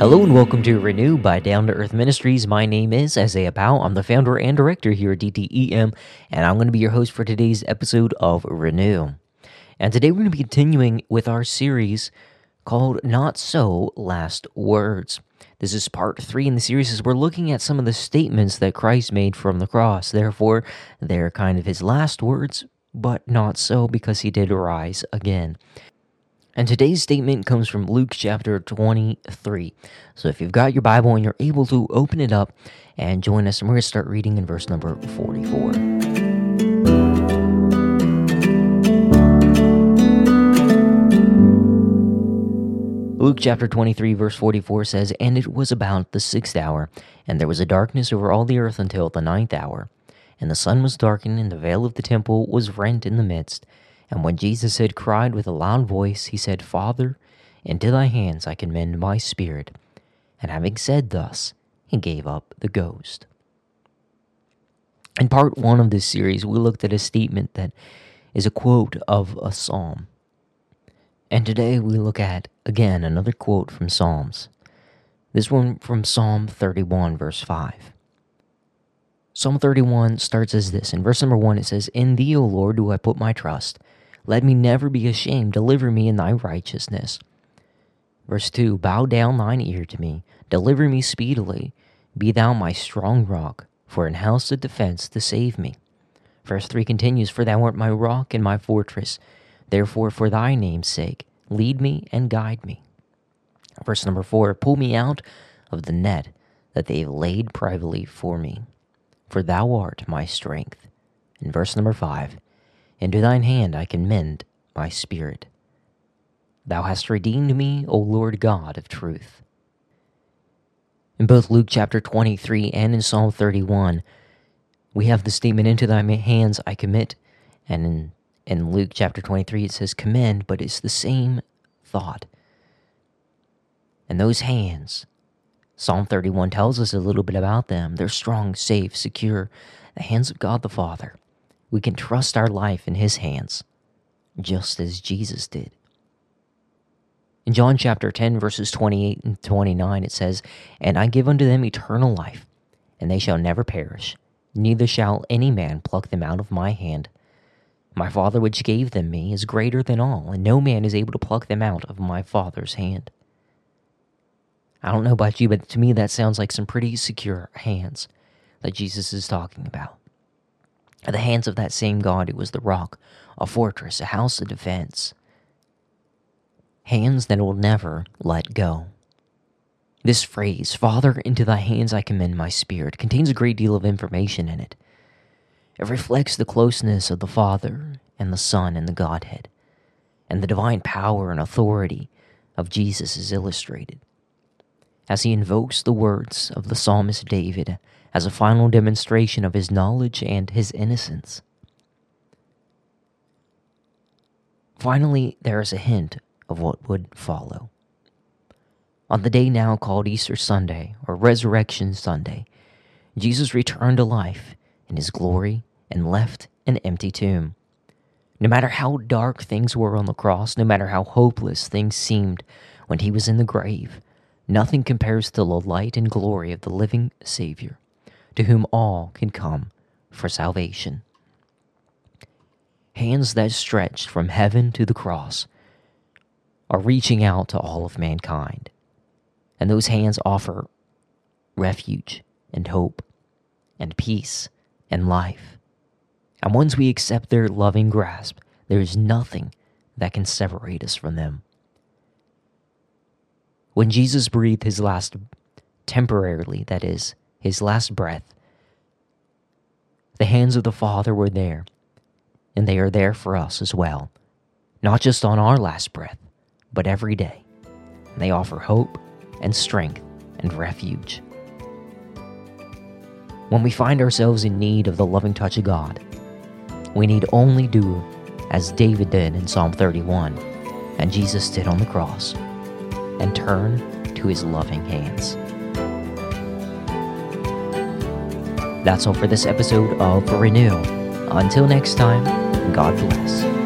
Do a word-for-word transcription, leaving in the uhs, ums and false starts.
Hello and welcome to Renew by Down to Earth Ministries. My name is Isaiah Powell. I'm the founder and director here at D T E M, and I'm going to be your host for today's episode of Renew. And today we're going to be continuing with our series called Not So Last Words. This is part three in the series as we're looking at some of the statements that Christ made from the cross. Therefore, they're kind of his last words, but not so because he did rise again. And today's statement comes from Luke chapter twenty-three. So if you've got your Bible and you're able to, open it up and join us. And we're going to start reading in verse number forty-four. Luke chapter twenty-three verse forty-four says, "And it was about the sixth hour, and there was a darkness over all the earth until the ninth hour. And the sun was darkened, and the veil of the temple was rent in the midst. And when Jesus had cried with a loud voice, he said, Father, into thy hands I commend my spirit. And having said thus, he gave up the ghost." In part one of this series, we looked at a statement that is a quote of a psalm. And today we look at, again, another quote from Psalms. This one from Psalm thirty-one, verse five. Psalm thirty-one starts as this. In verse number one, it says, "In thee, O Lord, do I put my trust. Let me never be ashamed. Deliver me in thy righteousness." Verse two, "Bow down thine ear to me. Deliver me speedily. Be thou my strong rock, for an house of defense to save me." Verse three continues, "For thou art my rock and my fortress. Therefore, for thy name's sake, lead me and guide me." Verse number four, "Pull me out of the net that they have laid privately for me. For thou art my strength." And verse number five, "Into thine hand I commend my spirit. Thou hast redeemed me, O Lord God of truth." In both Luke chapter twenty-three and in Psalm thirty-one, we have the statement, "Into thy hands I commit." And in, in Luke chapter twenty-three, it says commend, but it's the same thought. And those hands, Psalm thirty-one tells us a little bit about them. They're strong, safe, secure. The hands of God the Father. We can trust our life in his hands, just as Jesus did. In John chapter ten, verses twenty-eight and twenty-nine, it says, "And I give unto them eternal life, and they shall never perish, neither shall any man pluck them out of my hand. My Father which gave them me is greater than all, and no man is able to pluck them out of my Father's hand." I don't know about you, but to me that sounds like some pretty secure hands that Jesus is talking about. The hands of that same God who was the rock, a fortress, a house of defense. Hands that will never let go. This phrase, "Father, into thy hands I commend my spirit," contains a great deal of information in it. It reflects the closeness of the Father and the Son and the Godhead, and the divine power and authority of Jesus is illustrated as he invokes the words of the psalmist David as a final demonstration of his knowledge and his innocence. Finally, there is a hint of what would follow. On the day now called Easter Sunday, or Resurrection Sunday, Jesus returned to life in his glory and left an empty tomb. No matter how dark things were on the cross, no matter how hopeless things seemed when he was in the grave, nothing compares to the light and glory of the living Savior, to whom all can come for salvation. Hands that stretched from heaven to the cross are reaching out to all of mankind, and those hands offer refuge and hope and peace and life. And once we accept their loving grasp, there is nothing that can separate us from them. When Jesus breathed his last, temporarily, that is, his last breath, the hands of the Father were there, and they are there for us as well, not just on our last breath, but every day. And they offer hope and strength and refuge. When we find ourselves in need of the loving touch of God, we need only do as David did in Psalm thirty-one, and Jesus did on the cross, and turn to his loving hands. That's all for this episode of Renew. Until next time, God bless.